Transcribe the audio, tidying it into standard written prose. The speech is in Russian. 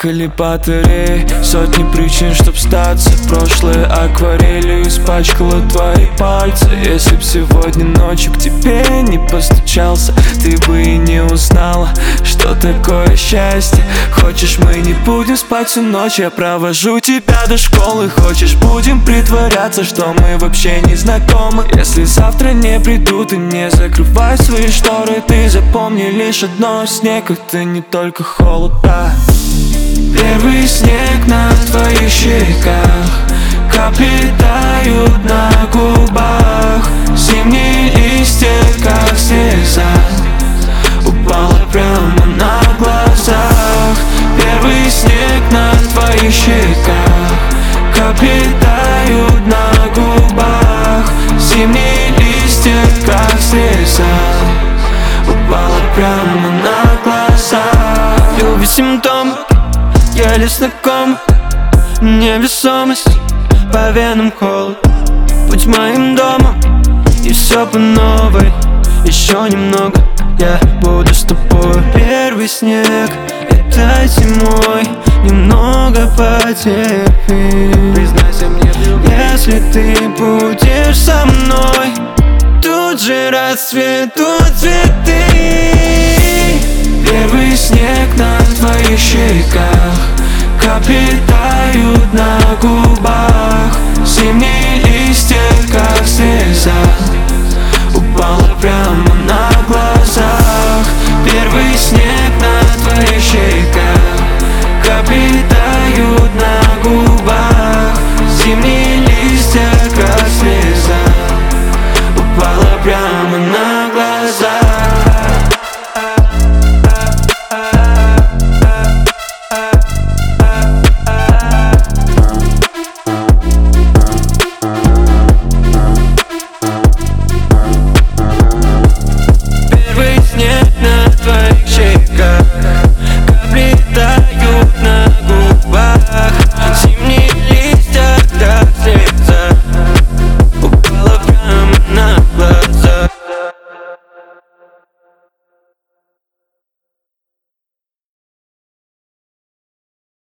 коллиматоре, сотни причин, чтоб сдаться. Прошлое акварелью испачкало твои пальцы. Если б сегодня ночью к тебе не постучался, ты бы и не узнала, что такое счастье. Хочешь, мы не будем спать всю ночь, я провожу тебя до школы. Хочешь, будем притворяться, что мы вообще не знакомы. Если завтра не приду, ты не закрывай свои шторы. Ты запомни лишь одно: снег — это не только холод, да. Первый снег на твоих щеках, капли тают на губах. Зимние листья, как слеза, упала прямо на глазах. Первый снег на твоих щеках, капли тают на губах. Зимние листья, как слеза, упала прямо на глазах. Любви симптомы, еле знакомы, невесомость, по венам холод. Будь моим домом, и все по новой. Еще немного, я буду с тобой. Первый снег этой зимой, немного потерпи. Признайся мне в любви, если ты будешь со мной, тут же расцветут цветы. Первый снег на твоих щеках, капли